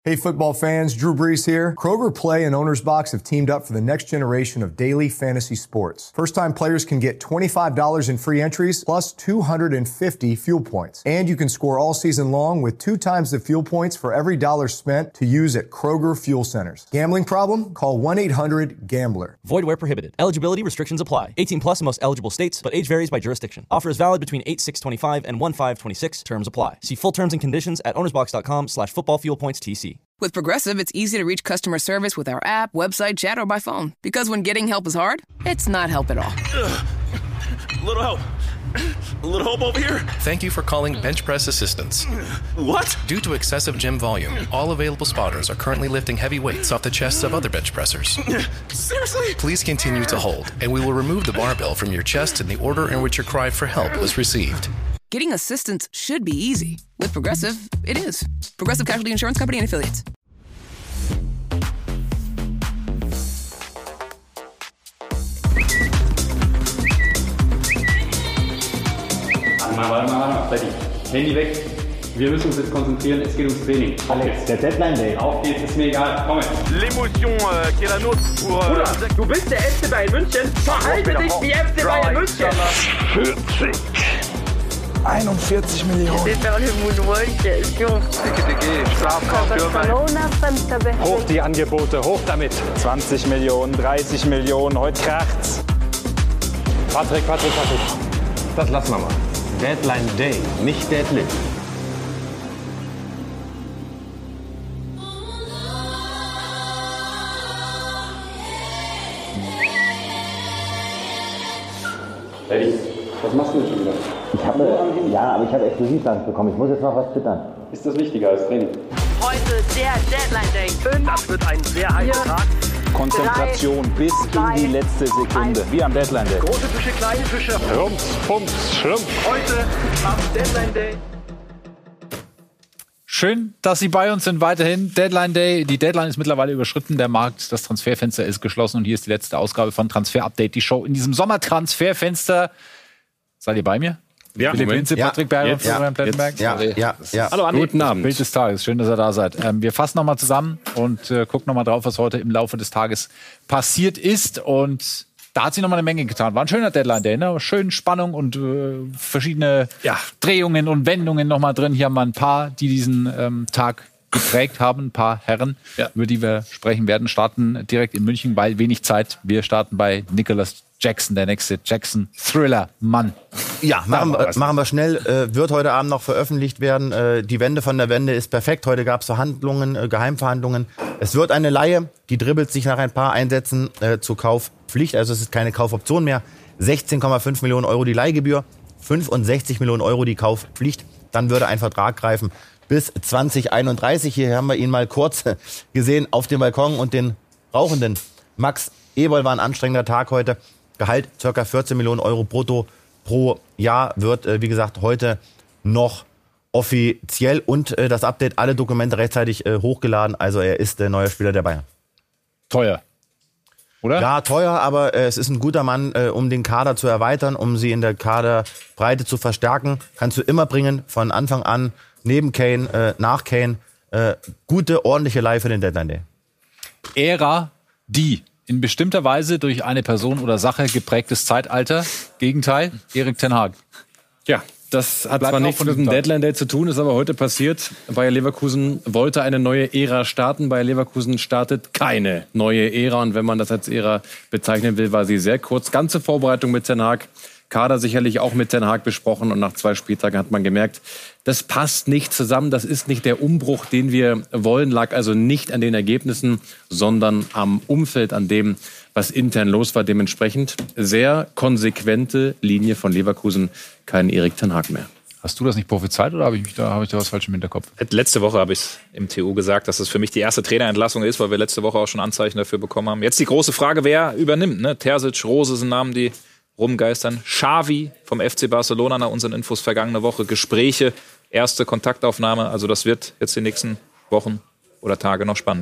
Hey football fans, Drew Brees here. Kroger Play and Owner's Box have teamed up for the next generation of daily fantasy sports. First-time players can get $25 in free entries plus 250 fuel points. And you can score all season long with 2 times the fuel points for every dollar spent to use at Kroger Fuel Centers. Gambling problem? Call 1-800-GAMBLER. Void where prohibited. Eligibility restrictions apply. 18 plus in most eligible states, but age varies by jurisdiction. Offer is valid between 8/6/25 and 1/5/26. Terms apply. See full terms and conditions at ownersbox.com/footballfuelpointstc. With Progressive, it's easy to reach customer service with our app, website, chat, or by phone. Because when getting help is hard, it's not help at all. Little help. A little help over here. Thank you for calling Bench Press Assistance. What? Due to excessive gym volume, all available spotters are currently lifting heavy weights off the chests of other bench pressers. Seriously? Please continue to hold, and we will remove the barbell from your chest in the order in which your cry for help was received. Getting assistance should be easy. With Progressive, it is. Progressive Casualty Insurance Company and Affiliates. Warte mal. Handy weg. Wir müssen uns jetzt konzentrieren, es geht ums Training. Alex, der Deadline Day. Auf geht's, ist mir egal. Komm. L'émotion qui est la nôtre pour... Bruder, du bist der FC Bayern München. Verhalte dich wie FC Bayern München. 41 Millionen. Hoch die Angebote, hoch damit. 20 Millionen, 30 Millionen, heute kracht's. Patrick. Das lassen wir mal. Deadline Day, nicht Deadlift. Eddie, was machst du denn schon wieder? Ich habe Exklusivland bekommen. Ich muss jetzt noch was twittern. Ist das wichtiger als Training? Heute der Deadline Day. Das wird ein sehr heißer Tag. Konzentration bis in die letzte Sekunde. Wie am Deadline Day. Große Fische, kleine Fische. Rums, Pumps, Schlumpf. Heute am Deadline Day. Schön, dass Sie bei uns sind weiterhin. Deadline Day. Die Deadline ist mittlerweile überschritten. Der Markt, das Transferfenster ist geschlossen. Und hier ist die letzte Ausgabe von Transfer Update. Die Show in diesem Sommertransferfenster. Seid ihr bei mir? Ja, Philipp Winze, Patrick Berger, Florian Plettenberg. Ja. Hallo Andi. Guten Abend. Bild des Tages. Schön, dass ihr da seid. Wir fassen nochmal zusammen und gucken nochmal drauf, was heute im Laufe des Tages passiert ist. Und da hat sich nochmal eine Menge getan. War ein schöner Deadline Day, ne? Schön Spannung und verschiedene Drehungen und Wendungen nochmal drin. Hier haben wir ein paar, die diesen Tag geprägt haben. Ein paar Herren, über die wir sprechen werden. Starten direkt in München, weil wenig Zeit. Wir starten bei Nicholas Jackson, der nächste Jackson-Thriller-Mann. Ja, machen wir schnell. Wird heute Abend noch veröffentlicht werden. Die Wende von der Wende ist perfekt. Heute gab es Verhandlungen, Geheimverhandlungen. Es wird eine Leihe, die dribbelt sich nach ein paar Einsätzen zur Kaufpflicht. Also es ist keine Kaufoption mehr. 16,5 Millionen Euro die Leihgebühr, 65 Millionen Euro die Kaufpflicht. Dann würde ein Vertrag greifen bis 2031. Hier haben wir ihn mal kurz gesehen auf dem Balkon und den rauchenden Max Eberl. War ein anstrengender Tag heute. Gehalt ca. 14 Millionen Euro brutto pro Jahr wird, wie gesagt, heute noch offiziell und das Update, alle Dokumente rechtzeitig hochgeladen. Also er ist der neue Spieler der Bayern. Teuer, oder? Ja, teuer, aber es ist ein guter Mann, um den Kader zu erweitern, um sie in der Kaderbreite zu verstärken. Kannst du immer bringen, von Anfang an, neben Kane, nach Kane. Gute, ordentliche Leihe für den Deadline Day. Ära, die in bestimmter Weise durch eine Person oder Sache geprägtes Zeitalter. Gegenteil, Erik ten Hag. Ja, das hat zwar nichts mit dem Deadline Day zu tun, ist aber heute passiert. Bayer Leverkusen wollte eine neue Ära starten. Bayer Leverkusen startet keine neue Ära. Und wenn man das als Ära bezeichnen will, war sie sehr kurz. Ganze Vorbereitung mit ten Hag. Kader sicherlich auch mit ten Hag besprochen. Und nach 2 Spieltagen hat man gemerkt, das passt nicht zusammen. Das ist nicht der Umbruch, den wir wollen. Lag also nicht an den Ergebnissen, sondern am Umfeld, an dem, was intern los war. Dementsprechend sehr konsequente Linie von Leverkusen. Kein Erik ten Hag mehr. Hast du das nicht prophezeit oder habe ich da was falsch im Hinterkopf? Letzte Woche habe ich im TU gesagt, dass es für mich die erste Trainerentlassung ist, weil wir letzte Woche auch schon Anzeichen dafür bekommen haben. Jetzt die große Frage, wer übernimmt? Ne? Terzic, Rose sind Namen, die rumgeistern. Xavi vom FC Barcelona nach unseren Infos vergangene Woche. Gespräche, erste Kontaktaufnahme. Also das wird jetzt die nächsten Wochen oder Tage noch spannend.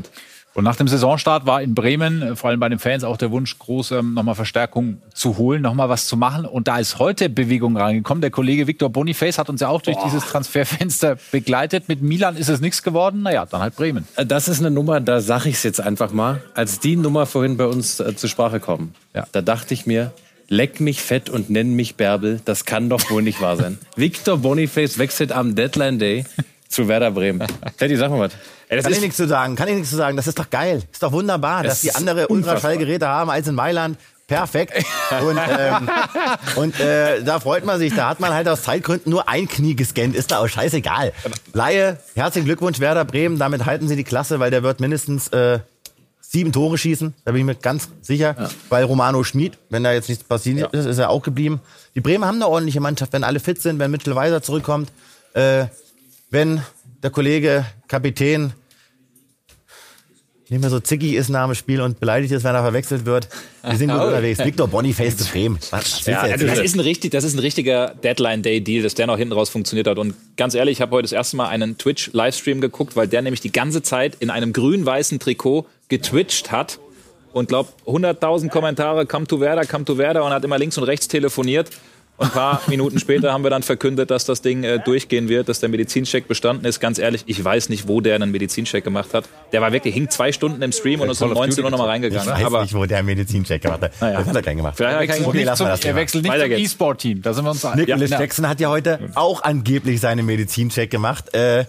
Und nach dem Saisonstart war in Bremen, vor allem bei den Fans, auch der Wunsch groß, nochmal Verstärkung zu holen, nochmal was zu machen. Und da ist heute Bewegung reingekommen. Der Kollege Victor Boniface hat uns ja auch durch dieses Transferfenster begleitet. Mit Milan ist es nichts geworden. Naja, dann halt Bremen. Das ist eine Nummer, da sage ich es jetzt einfach mal. Als die Nummer vorhin bei uns zur Sprache kam, da dachte ich mir, leck mich fett und nenn mich Bärbel. Das kann doch wohl nicht wahr sein. Victor Boniface wechselt am Deadline Day zu Werder Bremen. Teddy, sag mal was. Kann ich nichts zu sagen. Das ist doch geil. Ist doch wunderbar, dass die andere Ultraschallgeräte haben als in Mailand. Perfekt. Und da freut man sich. Da hat man halt aus Zeitgründen nur ein Knie gescannt. Ist da auch scheißegal. Laie, herzlichen Glückwunsch Werder Bremen. Damit halten sie die Klasse, weil der wird mindestens 7 Tore schießen. Da bin ich mir ganz sicher. Ja. Weil Romano Schmid, wenn da jetzt nichts passiert ist, ist er auch geblieben. Die Bremer haben eine ordentliche Mannschaft, wenn alle fit sind, wenn Mitchell Weiser zurückkommt. Wenn der Kollege Kapitän nicht mehr so zickig ist nach dem Spiel und beleidigt ist, wenn er verwechselt wird. Wir sind gut unterwegs. Victor Boniface zu Bremen. Das ist ein richtiger Deadline-Day-Deal, dass der noch hinten raus funktioniert hat. Und ganz ehrlich, ich habe heute das erste Mal einen Twitch-Livestream geguckt, weil der nämlich die ganze Zeit in einem grün-weißen Trikot getwitcht hat und glaubt 100.000 Kommentare, come to Werder und hat immer links und rechts telefoniert. Und ein paar Minuten später haben wir dann verkündet, dass das Ding durchgehen wird, dass der Medizincheck bestanden ist. Ganz ehrlich, ich weiß nicht, wo der einen Medizincheck gemacht hat. Der war wirklich, hing 2 Stunden im Stream und ist um 19 Uhr noch mal reingegangen. Ich weiß nicht, wo der einen Medizincheck gemacht hat. Das hat er keinen gemacht. Er wechselt nicht zum E-Sport-Team. Da sind wir uns einig. Nicholas Jackson hat ja heute auch angeblich seinen Medizincheck gemacht.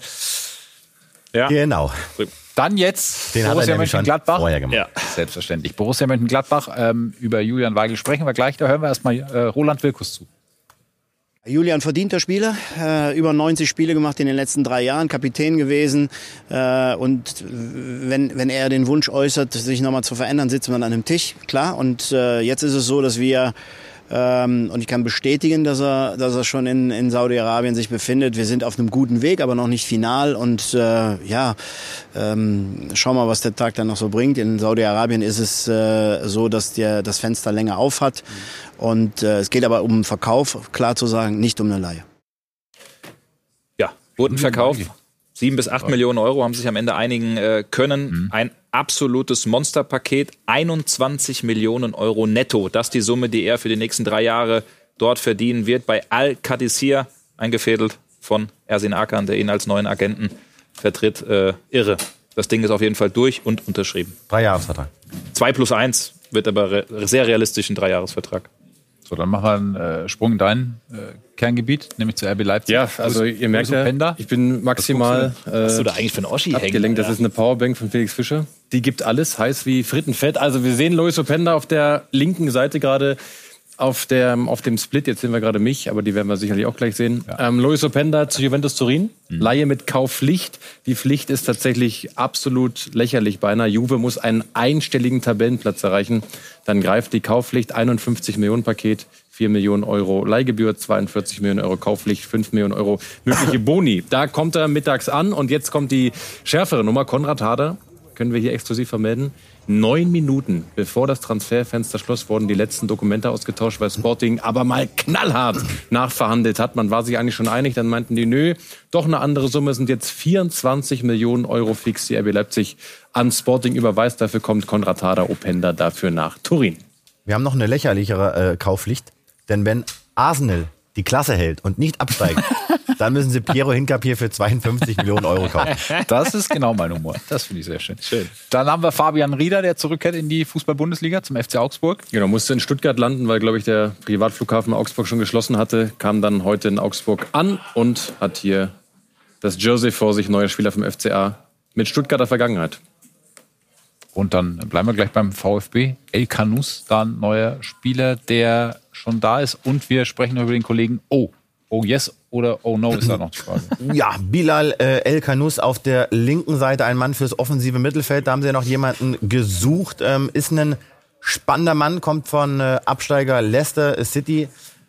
Genau. Dann jetzt den Borussia Mönchengladbach. Vorher gemacht. Ja, selbstverständlich. Borussia Mönchengladbach. Über Julian Weigl sprechen wir gleich. Da hören wir erstmal Roland Wirkus zu. Julian verdienter Spieler, über 90 Spiele gemacht in den letzten 3 Jahren, Kapitän gewesen. Und wenn er den Wunsch äußert, sich nochmal zu verändern, sitzen wir an einem Tisch, klar. Und jetzt ist es so, dass wir, und ich kann bestätigen, dass er schon in Saudi-Arabien sich befindet. Wir sind auf einem guten Weg, aber noch nicht final. Und schauen wir mal, was der Tag dann noch so bringt. In Saudi-Arabien ist es so, dass das Fenster länger auf hat. Und es geht aber um Verkauf, klar zu sagen, nicht um eine Leihe. Ja, wurden verkauft. 7 bis 8 Millionen Euro haben sich am Ende einigen können. Ein absolutes Monsterpaket. 21 Millionen Euro netto. Das ist die Summe, die er für die nächsten 3 Jahre dort verdienen wird. Bei Al-Qadisir, eingefädelt von Ersin Akan, der ihn als neuen Agenten vertritt. Irre. Das Ding ist auf jeden Fall durch und unterschrieben. 3-Jahresvertrag. 2+1 wird aber sehr realistisch ein 3-Jahresvertrag. So, dann machen wir einen Sprung in dein Kerngebiet, nämlich zu RB Leipzig. Ja, also ihr merkt ja, ich bin maximal was du da eigentlich für einen Oschi abgelenkt. Das ist eine Powerbank von Felix Fischer. Die gibt alles, heiß wie Frittenfett. Also wir sehen Lois Openda auf der linken Seite gerade auf dem Split. Jetzt sehen wir gerade mich, aber die werden wir sicherlich auch gleich sehen. Ja. Lois Openda zu Juventus Turin. Leihe mit Kaufpflicht. Die Pflicht ist tatsächlich absolut lächerlich beinahe. Juve muss einen einstelligen Tabellenplatz erreichen. Dann greift die Kaufpflicht, 51 Millionen Paket, 4 Millionen Euro Leihgebühr, 42 Millionen Euro Kaufpflicht, 5 Millionen Euro mögliche Boni. Da kommt er mittags an und jetzt kommt die schärfere Nummer. Konrad Harder, können wir hier exklusiv vermelden. 9 Minuten bevor das Transferfenster schloss, wurden die letzten Dokumente ausgetauscht, weil Sporting aber mal knallhart nachverhandelt hat. Man war sich eigentlich schon einig, dann meinten die, nö, doch eine andere Summe, sind jetzt 24 Millionen Euro fix, die RB Leipzig an Sporting überweist. Dafür kommt Konrad Harder Openda dafür nach Turin. Wir haben noch eine lächerlichere Kaufpflicht, denn wenn Arsenal die Klasse hält und nicht absteigt, dann müssen sie Piero Hincapié für 52 Millionen Euro kaufen. Das ist genau mein Humor. Das finde ich sehr schön. Dann haben wir Fabian Rieder, der zurückkehrt in die Fußball-Bundesliga zum FC Augsburg. Genau, musste in Stuttgart landen, weil, glaube ich, der Privatflughafen Augsburg schon geschlossen hatte. Kam dann heute in Augsburg an und hat hier das Jersey vor sich, neuer Spieler vom FCA mit Stuttgarter Vergangenheit. Und dann bleiben wir gleich beim VfB. El Kanous, da ein neuer Spieler, der schon da ist. Und wir sprechen über den Kollegen Oh yes oder Oh no ist da noch die Frage. Ja, Bilal El Kanous auf der linken Seite, ein Mann fürs offensive Mittelfeld. Da haben sie ja noch jemanden gesucht. Ist ein spannender Mann, kommt von Absteiger Leicester City.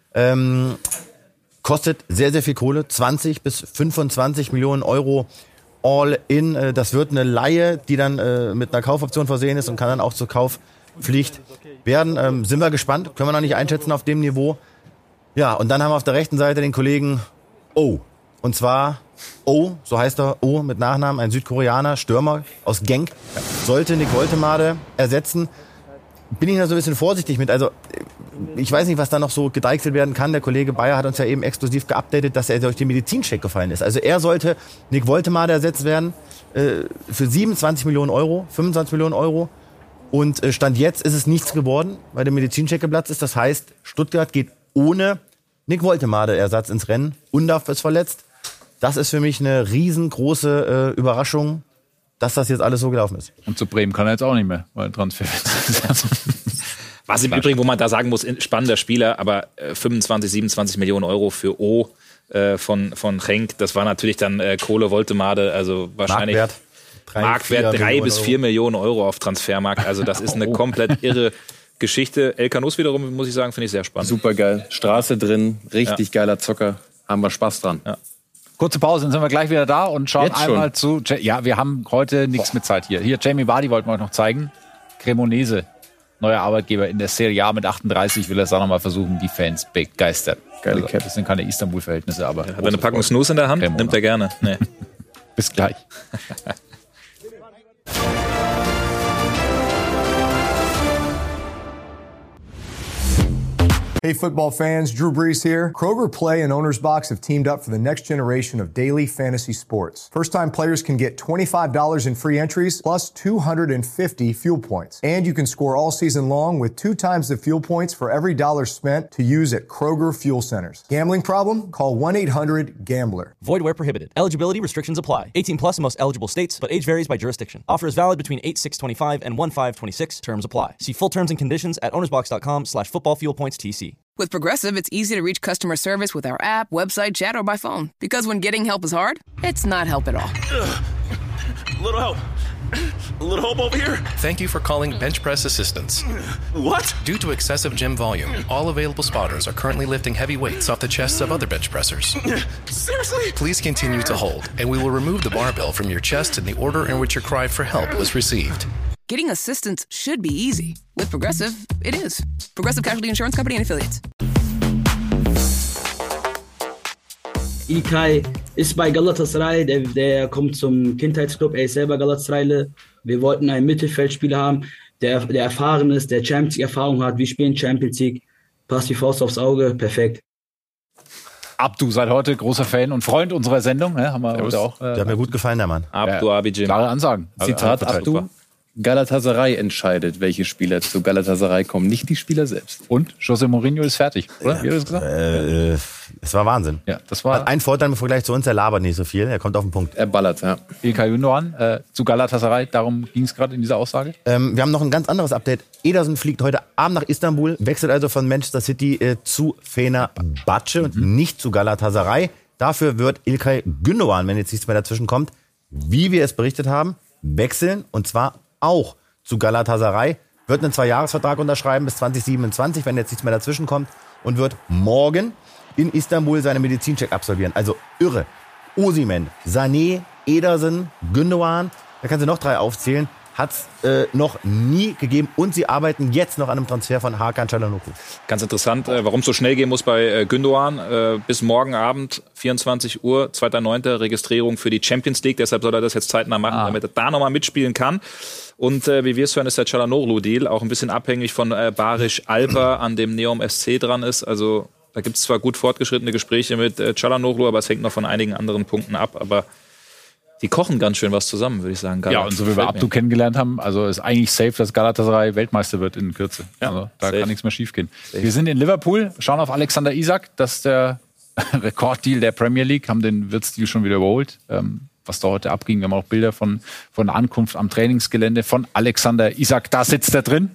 Kostet sehr, sehr viel Kohle. 20 bis 25 Millionen Euro all in. Das wird eine Leihe, die dann mit einer Kaufoption versehen ist und kann dann auch zur Kaufpflicht werden. Sind wir gespannt. Können wir noch nicht einschätzen auf dem Niveau. Ja, und dann haben wir auf der rechten Seite den Kollegen Und zwar Oh, so heißt er, Oh mit Nachnamen, ein Südkoreaner, Stürmer aus Genk, sollte Nick Woltemade ersetzen. Bin ich da so ein bisschen vorsichtig mit. Also ich weiß nicht, was da noch so gedeichselt werden kann. Der Kollege Bayer hat uns ja eben exklusiv geupdatet, dass er durch den Medizincheck gefallen ist. Also er sollte Nick Woltemade ersetzt werden für 27 Millionen Euro, 25 Millionen Euro. Und Stand jetzt ist es nichts geworden, weil der Medizincheck geplatzt ist. Das heißt, Stuttgart geht ohne Nick Woltemade Ersatz ins Rennen. Undav ist verletzt. Das ist für mich eine riesengroße Überraschung, dass das jetzt alles so gelaufen ist. Und zu Bremen kann er jetzt auch nicht mehr, weil Transfer. Was im Übrigen, wo man da sagen muss, spannender Spieler, aber 25, 27 Millionen Euro für O von Genk, das war natürlich dann Kohle Woltemade, also wahrscheinlich Marktwert 3 bis 4 Millionen Euro auf Transfermarkt. Also das ist eine komplett irre Geschichte. El Canous wiederum, muss ich sagen, finde ich sehr spannend. Super geil. Straße drin, richtig geiler Zocker. Haben wir Spaß dran. Ja. Kurze Pause, dann sind wir gleich wieder da und schauen jetzt einmal zu. Ja, wir haben heute nichts mit Zeit hier. Hier, Jamie Vardy wollten wir euch noch zeigen. Cremonese, neuer Arbeitgeber in der Serie A mit 38, will er es auch noch mal versuchen, die Fans begeistern. Geile Cap. Das sind keine Istanbul-Verhältnisse, aber. Hat er eine Packung Snooze in der Hand? Nimmt er gerne. Nee. Bis gleich. Hey football fans, Drew Brees here. Kroger Play and Owner's Box have teamed up for the next generation of daily fantasy sports. First-time players can get $25 in free entries plus 250 fuel points. And you can score all season long with 2 times the fuel points for every dollar spent to use at Kroger Fuel Centers. Gambling problem? Call 1-800-GAMBLER. Void where prohibited. Eligibility restrictions apply. 18 plus in most eligible states, but age varies by jurisdiction. Offer is valid between 8/6/25 and 1/5/26. Terms apply. See full terms and conditions at ownersbox.com/footballfuelpoints-TC. With Progressive, it's easy to reach customer service with our app, website, chat, or by phone. Because when getting help is hard, it's not help at all. Little help. A little help over here. Thank you for calling Bench Press Assistance. What? Due to excessive gym volume, all available spotters are currently lifting heavy weights off the chests of other bench pressers. Seriously? Please continue to hold, and we will remove the barbell from your chest in the order in which your cry for help was received. Getting assistance should be easy. With Progressive, it is. Progressive Casualty Insurance Company and Affiliates. İlkay ist bei Galatasaray, der kommt zum Kindheitsclub, er ist selber Galatasaraylı. Wir wollten einen Mittelfeldspieler haben, der erfahren ist, der Champions League Erfahrung hat. Wir spielen Champions League, passt wie Faust aufs Auge, perfekt. Abdu, seit heute großer Fan und Freund unserer Sendung. Haben wir heute auch. Der hat mir gut gefallen, der Mann. Abdu Abidjan. Klare Ansagen. Zitat Abdu. Galatasaray entscheidet, welche Spieler zu Galatasaray kommen, nicht die Spieler selbst. Und José Mourinho ist fertig, oder? Wie hat er das gesagt? Es war Wahnsinn. Ja, das war ein Vorteil im Vergleich zu uns, er labert nicht so viel, er kommt auf den Punkt. Er ballert, ja. İlkay Gündoğan zu Galatasaray, darum ging es gerade in dieser Aussage. Wir haben noch ein ganz anderes Update. Ederson fliegt heute Abend nach Istanbul, wechselt also von Manchester City zu Fenerbahce und nicht zu Galatasaray. Dafür wird İlkay Gündoğan, wenn jetzt nichts mehr dazwischen kommt, wie wir es berichtet haben, wechseln und zwar auch zu Galatasaray, wird einen 2-Jahres-Vertrag unterschreiben bis 2027, wenn jetzt nichts mehr dazwischen kommt, und wird morgen in Istanbul seinen Medizincheck absolvieren. Also irre. Osimhen, Sané, Ederson, Gündoğan, da kannst du noch 3 aufzählen, hat's noch nie gegeben. Und sie arbeiten jetzt noch an einem Transfer von Hakan Çalhanoğlu. Ganz interessant, warum es so schnell gehen muss bei Gündoğan. Bis morgen Abend, 24 Uhr, 2.9. Registrierung für die Champions League. Deshalb soll er das jetzt zeitnah machen, damit er da nochmal mitspielen kann. Und wie wir es hören, ist der Çalhanoğlu-Deal auch ein bisschen abhängig von Bariş Alper, an dem Neom SC dran ist. Also da gibt es zwar gut fortgeschrittene Gespräche mit Çalhanoğlu, aber es hängt noch von einigen anderen Punkten ab. Aber die kochen ganz schön was zusammen, würde ich sagen. Ja, und so wie wir Abdu kennengelernt haben, also ist eigentlich safe, dass Galatasaray Weltmeister wird in Kürze. Ja, also da kann nichts mehr schiefgehen. Wir sind in Liverpool, schauen auf Alexander Isak, das ist der Rekorddeal der Premier League, haben den Wirtsdeal schon wieder überholt. Was da heute abging, wir haben auch Bilder von der Ankunft am Trainingsgelände von Alexander Isak. Da sitzt er drin.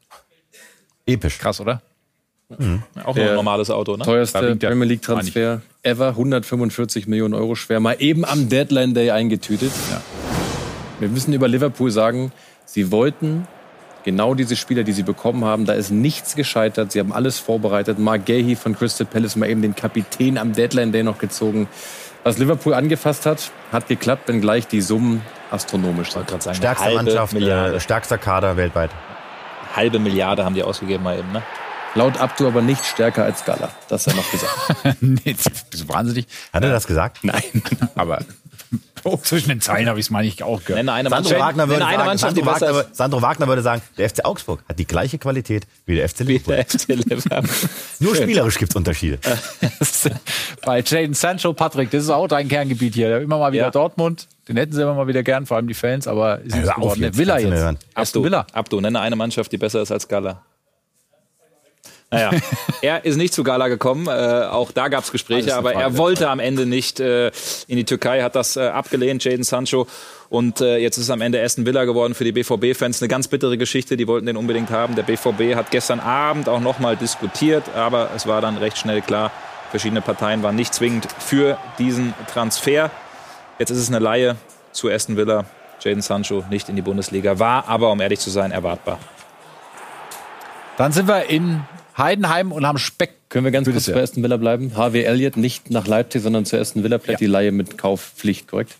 Episch. Krass, oder? Mhm. Auch noch ein normales Auto, ne? Teuerste Premier League Transfer ever, 145 Millionen Euro schwer, mal eben am Deadline Day eingetütet. Ja. Wir müssen über Liverpool sagen, sie wollten genau diese Spieler, die sie bekommen haben, da ist nichts gescheitert, sie haben alles vorbereitet. Mark Gahey von Crystal Palace mal eben den Kapitän am Deadline Day noch gezogen. Was Liverpool angefasst hat geklappt, wenngleich die Summen astronomisch sind. Stärkste Mannschaft, stärkster Kader weltweit. 500 Milliarden haben die ausgegeben mal eben, ne? Laut Abdu aber nicht stärker als Gala. Das hat er noch gesagt. Nee, bist du wahnsinnig? Hat er das gesagt? Nein. Aber zwischen den Zeilen habe ich es mal nicht auch gehört. Sandro Wagner würde sagen, der FC Augsburg hat die gleiche Qualität wie der FC Liverpool. Nur spielerisch gibt es Unterschiede. Bei Jadon Sancho, Patrick, das ist auch dein Kerngebiet hier. Immer mal wieder Dortmund. Den hätten sie immer mal wieder gern, vor allem die Fans, aber ist nicht geworden. Der Villa jetzt. Abdu, nenne eine Mannschaft, die besser ist als Gala. Naja, er ist nicht zu Gala gekommen, auch da gab es Gespräche, aber er wollte am Ende nicht in die Türkei, hat das abgelehnt, Jadon Sancho. Und jetzt ist es am Ende Aston Villa geworden für die BVB-Fans. Eine ganz bittere Geschichte, die wollten den unbedingt haben. Der BVB hat gestern Abend auch nochmal diskutiert, aber es war dann recht schnell klar, verschiedene Parteien waren nicht zwingend für diesen Transfer. Jetzt ist es eine Leihe zu Aston Villa. Jadon Sancho nicht in die Bundesliga, war aber, um ehrlich zu sein, erwartbar. Dann sind wir in Heidenheim und haben Speck. Können wir ganz kurz bei Aston Villa bleiben? HW Elliott nicht nach Leipzig, sondern zu Aston Villa. Vielleicht die Leihe mit Kaufpflicht, korrekt?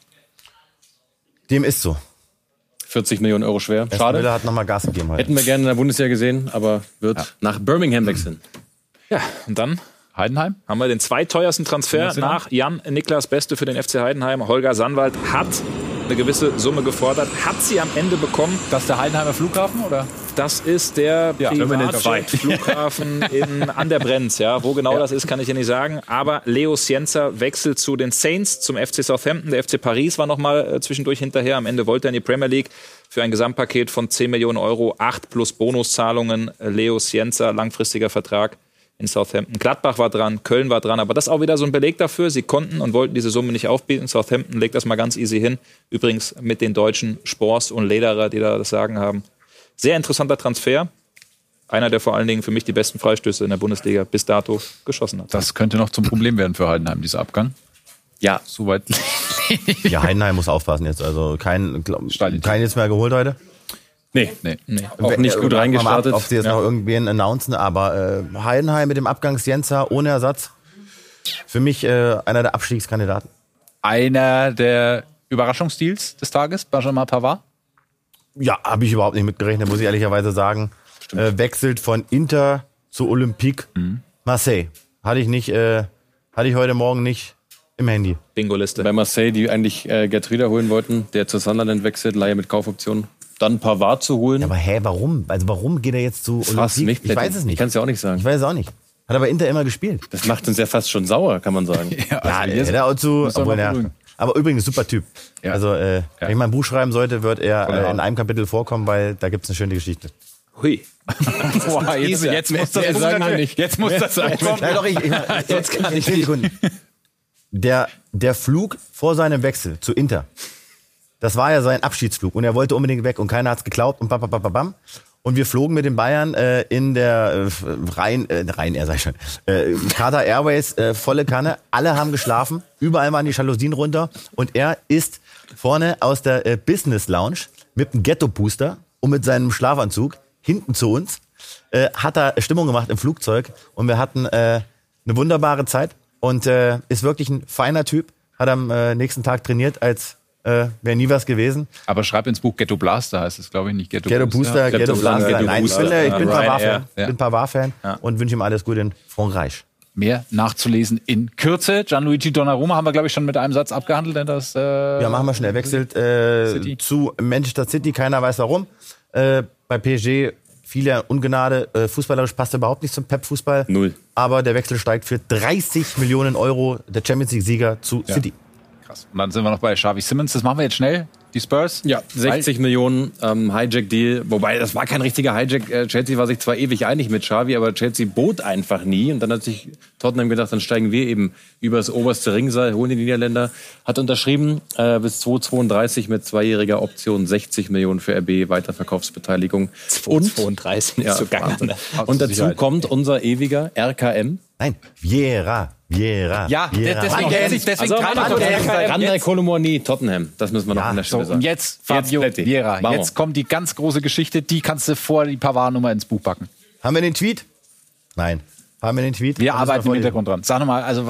Dem ist so. 40 Millionen Euro schwer. Aston Schade. Villa hat nochmal Gas gegeben heute. Hätten wir gerne in der Bundesliga gesehen, aber wird nach Birmingham wechseln. Ja, und dann Heidenheim? Haben wir den zweiteuersten Transfer nach Jan-Niklas Beste für den FC Heidenheim. Holger Sandwald hat eine gewisse Summe gefordert, hat sie am Ende bekommen. Das ist der Heidenheimer Flughafen, oder? Das ist der Privatjet-Flughafen an der Brenz. Ja, wo genau das ist, kann ich ja nicht sagen. Aber Leo Cienza wechselt zu den Saints, zum FC Southampton. Der FC Paris war noch mal zwischendurch hinterher. Am Ende wollte er in die Premier League für ein Gesamtpaket von 10 Millionen Euro, 8 plus Bonuszahlungen. Leo Cienza, langfristiger Vertrag in Southampton. Gladbach war dran, Köln war dran, aber das ist auch wieder so ein Beleg dafür. Sie konnten und wollten diese Summe nicht aufbieten. Southampton legt das mal ganz easy hin. Übrigens mit den deutschen Spors und Lederer, die da das Sagen haben. Sehr interessanter Transfer. Einer, der vor allen Dingen für mich die besten Freistöße in der Bundesliga bis dato geschossen hat. Das könnte noch zum Problem werden für Heidenheim, dieser Abgang. Ja, soweit. Ja, Heidenheim muss aufpassen jetzt. Also kein jetzt mehr geholt heute. Nee. Auch nicht gut reingestartet. Ob sie jetzt noch irgendwen announcen, aber Heidenheim mit dem Abgang Cienza ohne Ersatz. Für mich einer der Abstiegskandidaten. Einer der Überraschungsdeals des Tages, Benjamin Pavard? Ja, habe ich überhaupt nicht mitgerechnet, muss ich ehrlicherweise sagen. Wechselt von Inter zu Olympique Marseille. Hatte ich heute Morgen nicht im Handy. Bingo-Liste. Bei Marseille, die eigentlich Gertruida holen wollten, der zu Sunderland wechselt, Leihe mit Kaufoption. Dann Pavard zu holen. Ja, aber warum? Also warum geht er jetzt zu Olympique? Ich weiß es nicht. Ich kann es ja auch nicht sagen. Ich weiß es auch nicht. Hat aber Inter immer gespielt. Das macht uns ja fast schon sauer, kann man sagen. Aber übrigens, super Typ. Ja. Also, wenn ich mal ein Buch schreiben sollte, wird er in einem Kapitel vorkommen, weil da gibt es eine schöne Geschichte. Hui. Boah, jetzt muss das sagen. Jetzt muss das sein. Jetzt kann ich nicht. Der Flug vor seinem Wechsel zu Inter, das war ja sein Abschiedsflug und er wollte unbedingt weg und keiner hat's geglaubt und bam. Und wir flogen mit den Bayern in der Qatar Airways volle Kanne. Alle haben geschlafen, überall waren die Jalousien runter und er ist vorne aus der Business Lounge mit einem Ghetto-Booster und mit seinem Schlafanzug hinten zu uns, hat da Stimmung gemacht im Flugzeug und wir hatten eine wunderbare Zeit und ist wirklich ein feiner Typ, hat am nächsten Tag trainiert, als wäre nie was gewesen. Aber schreib ins Buch Ghetto Blaster, heißt es, glaube ich, nicht Ghetto Booster. Ghetto Blaster. Nein, ich bin Pavard-Fan und wünsche ihm alles Gute in Frankreich. Mehr nachzulesen in Kürze. Gianluigi Donnarumma haben wir, glaube ich, schon mit einem Satz abgehandelt. Denn das, ja, machen wir schnell. Wechselt zu Manchester City, keiner weiß warum. Bei PSG viele Ungnade. Fußballerisch passt er überhaupt nicht zum Pep-Fußball. 0. Aber der Wechsel steigt für 30 Millionen Euro, der Champions League-Sieger zu City. Krass. Und dann sind wir noch bei Xavi Simons. Das machen wir jetzt schnell. Die Spurs? Ja, 60 Millionen Hijack-Deal. Wobei, das war kein richtiger Hijack. Chelsea war sich zwar ewig einig mit Xavi, aber Chelsea bot einfach nie. Und dann hat sich Tottenham gedacht, dann steigen wir eben übers oberste Ringseil, holen die Niederländer. Hat unterschrieben bis 2032 mit 2-jähriger Option 60 Millionen für RB, Weiterverkaufsbeteiligung. 2032 ist so geil. Und dazu kommt unser ewiger RKM. Nein, Vieira. Ja, deswegen Randall Colomoni, Tottenham. Das müssen wir noch an der Stelle sagen. Und jetzt Fabio Vieira. Jetzt kommt die ganz große Geschichte, die kannst du vor die Pavard-Nummer ins Buch packen. Haben wir den Tweet? Nein. Haben wir den Tweet? Wir arbeiten im Hintergrund dran. Sag nochmal, also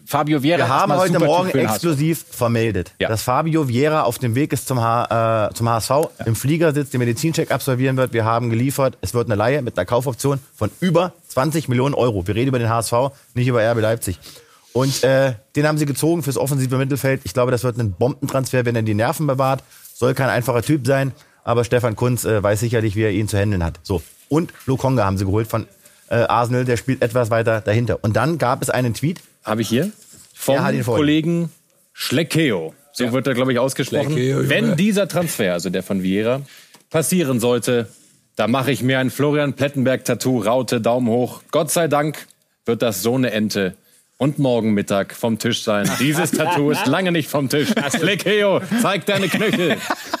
Fabio Vieira. Wir haben heute Morgen exklusiv vermeldet, dass Fabio Vieira auf dem Weg ist zum HSV, im Flieger sitzt, den Medizincheck absolvieren wird. Wir haben geliefert, es wird eine Leihe mit einer Kaufoption von über 20 Millionen Euro. Wir reden über den HSV, nicht über RB Leipzig. Und den haben sie gezogen fürs offensive Mittelfeld. Ich glaube, das wird ein Bombentransfer, wenn er die Nerven bewahrt. Soll kein einfacher Typ sein, aber Stefan Kuntz weiß sicherlich, wie er ihn zu handeln hat. So. Und Lokonga haben sie geholt von Arsenal, der spielt etwas weiter dahinter. Und dann gab es einen Tweet. Habe ich hier? Vom Kollegen Schleckeo. So wird er, glaube ich, ausgesprochen. Wenn dieser Transfer, also der von Vieira, passieren sollte, da mache ich mir ein Florian Plettenberg-Tattoo, Raute, Daumen hoch. Gott sei Dank wird das so eine Ente und morgen Mittag vom Tisch sein. Dieses Tattoo ist lange nicht vom Tisch. Schleckeo, zeig deine Knöchel.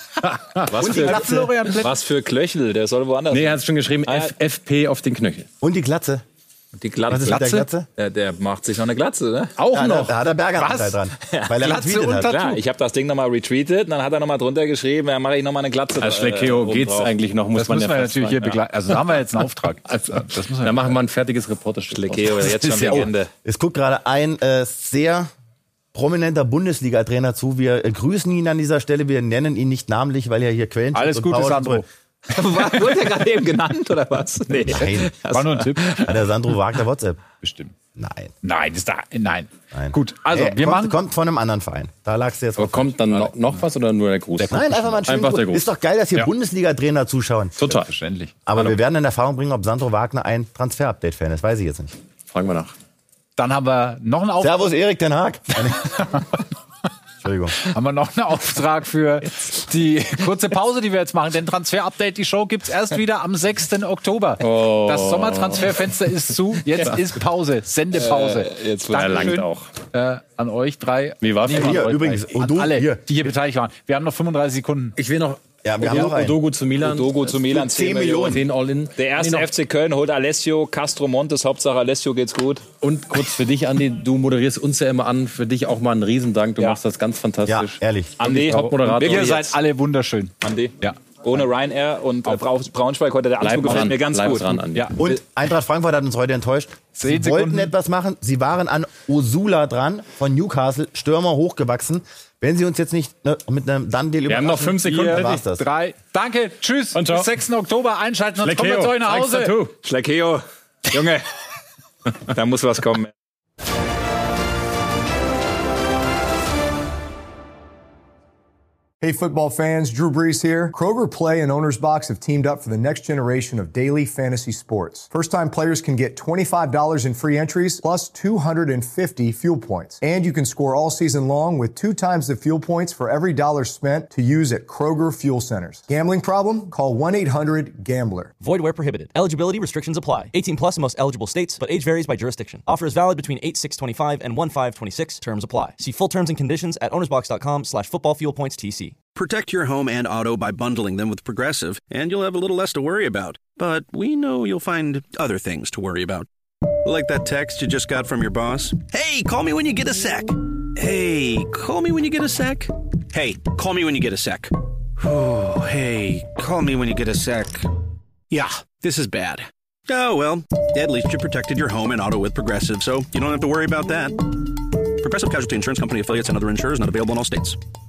Was für Knöchel, der soll woanders. Nee, er hat es schon geschrieben, FFP auf den Knöchel. Und die Glatze. Die Glatze. Was ist mit der Glatze? Der macht sich noch eine Glatze, ne? Auch noch. Da hat er Bergeranteil dran. Weil er Glatze und Tattoo. Klar, ich habe das Ding nochmal retweetet und dann hat er nochmal drunter geschrieben, dann mache ich nochmal eine Glatze. Als Schleckeo geht's eigentlich noch, muss man ja natürlich hier begleiten. Also da haben wir jetzt einen Auftrag. Da machen wir ein fertiges Reporterstück. Schleckeo, jetzt schon Legende. Es guckt gerade ein sehr prominenter Bundesliga-Trainer zu. Wir grüßen ihn an dieser Stelle. Wir nennen ihn nicht namentlich, weil er hier Quellen. Alles Gute, Sandro. Wurde er gerade eben genannt, oder was? Nee. Nein. War nur ein Tipp. Hat der Sandro Wagner WhatsApp? Bestimmt. Nein. Nein. Gut, also kommt von einem anderen Verein. Da lagst du jetzt. Aber kommt dann noch was oder nur der Gruß? Nein, einfach mal ein schöner Gruß. Ist doch geil, dass hier Bundesliga-Trainer zuschauen. Total. Verständlich. Aber wir werden in Erfahrung bringen, ob Sandro Wagner ein Transfer-Update-Fan ist. Weiß ich jetzt nicht. Fragen wir nach. Dann haben wir noch einen Auftrag. Servus, Erik ten Hag. Entschuldigung. Haben wir noch einen Auftrag für die kurze Pause, die wir jetzt machen. Denn Transfer-Update, die Show gibt's erst wieder am 6. Oktober. Das Sommertransferfenster ist zu. Jetzt ist Pause. Sendepause. Jetzt wird erlangt auch. An euch drei. Wie war's? Hier, übrigens. Und du, alle, die hier beteiligt waren. Wir haben noch 35 Sekunden. Ich will noch... Ja, wir haben noch einen. Odogo zu Milan. 10 Millionen. 10 All-In. Der erste FC Köln holt Alessio Castro Montes. Hauptsache Alessio geht's gut. Und kurz für dich, Andi, du moderierst uns ja immer an. Für dich auch mal ein Riesendank. Du machst das ganz fantastisch. Ja, ehrlich. Andi, Top-Moderator. Ihr seid alle wunderschön. Andi. Ja. Ohne Ryanair und Braunschweig heute der Anzug gefällt mir ganz gut. Ja. Und Eintracht Frankfurt hat uns heute enttäuscht. Sie wollten etwas machen. Sie waren an Osula dran von Newcastle. Stürmer hochgewachsen. Wenn Sie uns jetzt nicht mit einem Done-Deal überraschen. Wir haben noch 5 Sekunden. War's das. 3. Danke. Tschüss. Und bis 6. Oktober einschalten und kommen wir zu euch nach Hause. Schleckeo. Junge. Da muss was kommen. Hey football fans, Drew Brees here. Kroger Play and Owner's Box have teamed up for the next generation of daily fantasy sports. First-time players can get $25 in free entries plus 250 fuel points. And you can score all season long with 2 times the fuel points for every dollar spent to use at Kroger Fuel Centers. Gambling problem? Call 1-800-GAMBLER. Void where prohibited. Eligibility restrictions apply. 18 plus in most eligible states, but age varies by jurisdiction. Offer is valid between 8/6/25 and 1/5/26. Terms apply. See full terms and conditions at ownersbox.com/footballfuelpointstc. Protect your home and auto by bundling them with Progressive, and you'll have a little less to worry about. But we know you'll find other things to worry about. Like that text you just got from your boss. Hey, call me when you get a sec. Hey, call me when you get a sec. Hey, call me when you get a sec. Hey, call me when you get a sec. Yeah, this is bad. Oh, well, at least you protected your home and auto with Progressive, so you don't have to worry about that. Progressive Casualty Insurance Company affiliates and other insurers not available in all states.